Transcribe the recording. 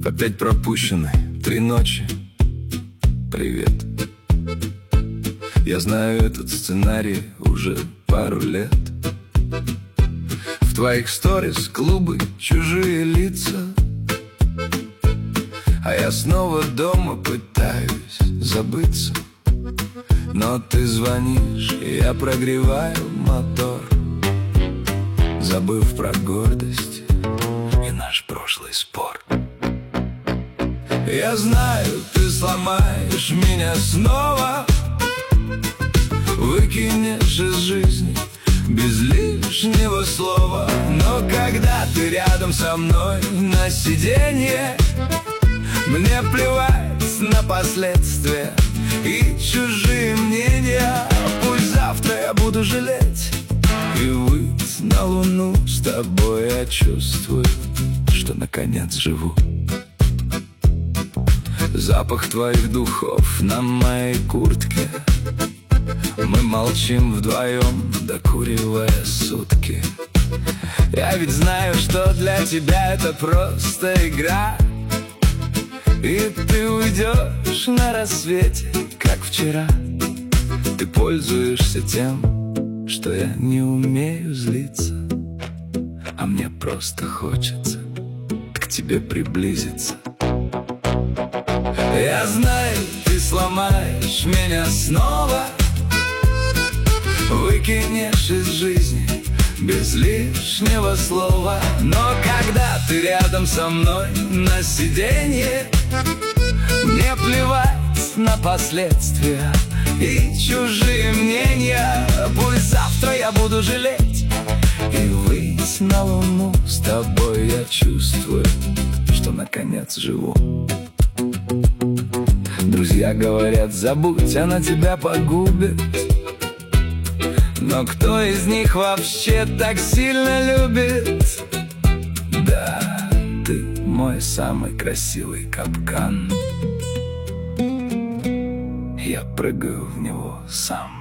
Опять пропущены 3 ночи. Привет. Я знаю этот сценарий уже пару лет. В твоих сторис клубы, чужие лица, а я снова дома пытаюсь забыться. Но ты звонишь, и я прогреваю мотор, забыв про гордость и наш прошлый спор. Я знаю, ты сломаешь меня снова, выкинешь из жизни без лишнего слова. Но когда ты рядом со мной на сиденье, мне плевать на последствия и чужие мнения. Пусть завтра я буду жалеть и выйти на луну с тобой. Я чувствую, что наконец живу. Запах твоих духов на моей куртке. Мы молчим вдвоем, докуривая сутки. Я ведь знаю, что для тебя это просто игра, и ты уйдешь на рассвете, как вчера. Ты пользуешься тем, что я не умею злиться, а мне просто хочется к тебе приблизиться. Я знаю, ты сломаешь меня снова, выкинешь из жизни без лишнего слова. Но когда ты рядом со мной на сиденье, мне плевать на последствия и чужие мнения. Пусть завтра я буду жалеть и выйти на луну с тобой. Я чувствую, что наконец живу. Друзья говорят, забудь, она тебя погубит. Но кто из них вообще так сильно любит? Да, ты мой самый красивый капкан. Я прыгаю в него сам.